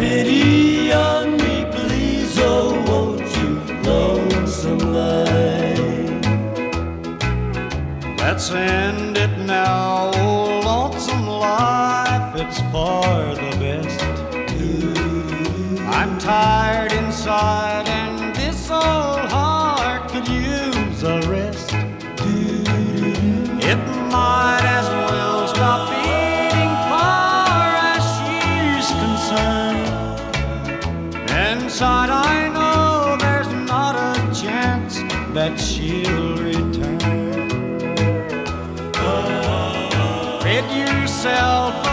pity on me, please, oh, won't you, lonesome life? Let's end it now, oh, lonesome life, it's for the best. I'm tired inside and this old heart could use a rest. It might as well stop beating far as she's concerned. Inside I know there's not a chance that she'll return. Rid yourself